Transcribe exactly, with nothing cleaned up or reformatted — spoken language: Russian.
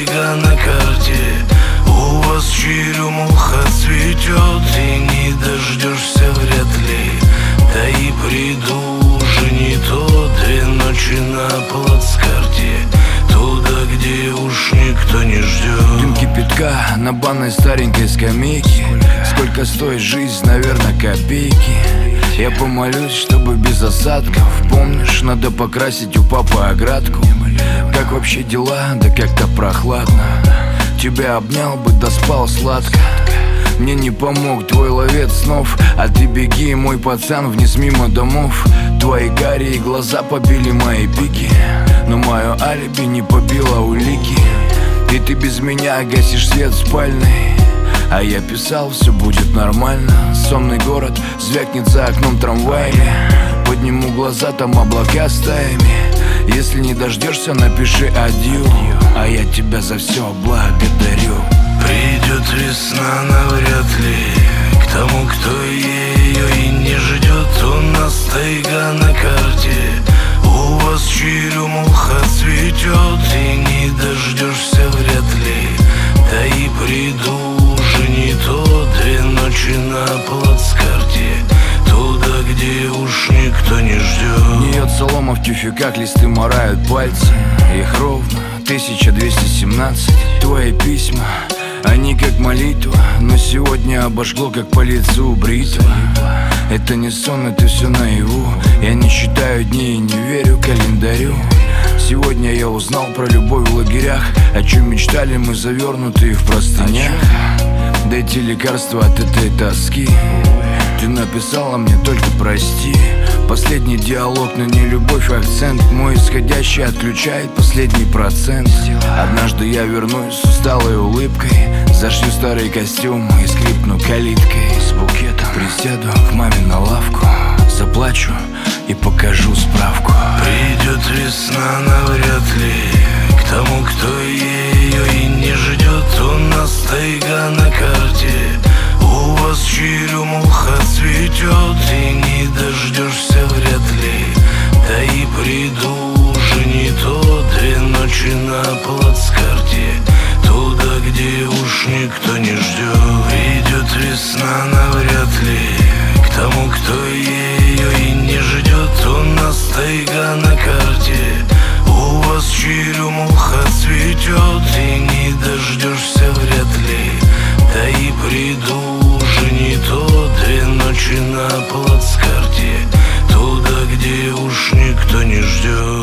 тайга на карте. У вас черемуха цветет, и не дождешься вряд ли. Да и приду уже не то, две ночи на плацкарте, туда, где уж никто не ждет. Дым кипятка на банной старенькой скамейке. Сколько стоит жизнь, наверное, копейки. Я помолюсь, чтобы без осадков. Помнишь, надо покрасить у папы оградку. Как вообще дела? Да как-то прохладно. Тебя обнял бы, да спал сладко. Мне не помог твой ловец снов, а ты беги, мой пацан, вниз мимо домов. Твои карие глаза побили мои пики, но мое алиби не побило улики. И ты без меня гасишь свет в спальной, а я писал, все будет нормально. Сонный город звякнет за окном трамваями. Подниму глаза, там облака стаями. Если не дождешься, напиши адью, а я тебя за все благодарю. Придет весна навряд ли к тому, кто ее и не ждет. У нас тайга на карте, у вас черемуха цветет, и не дождешься вряд ли. Да и приду уже не то, две ночи на плацкарте, туда, где уж никто не ждет. Гниет солома в тюфяках, листы морают пальцы. Их ровно тысяча двести семнадцать. Твои письма, они как молитва, но сегодня обожгло, как по лицу бритва. Это не сон, это все наяву. Я не считаю дни и не верю календарю. Сегодня я узнал про любовь в лагерях, о чем мечтали мы, завернутые в простынях. Дайте лекарства от этой тоски. Ты написала мне только прости. Последний диалог, но не любовь, акцент мой исходящий отключает последний процент. Однажды я вернусь с усталой улыбкой, зашью старый костюм и скрипну калиткой. С букетом присяду к маме на лавку, заплачу и покажу справку. Придет весна навряд ли к тому, кто ее и не ждет. У нас тайга на карте, у вас черемуха цветет, и не дождешься вряд ли. Да и приду уже не то, две ночи на плацкарте, туда, где уж никто не ждет. Придет весна навряд ли к тому, кто ее и не ждет. У нас тайга на карте, у вас черемуха цветет, и не дождешься вряд ли. Да и приду уже не то, две ночи на плацкарте, туда, где уж никто не ждет.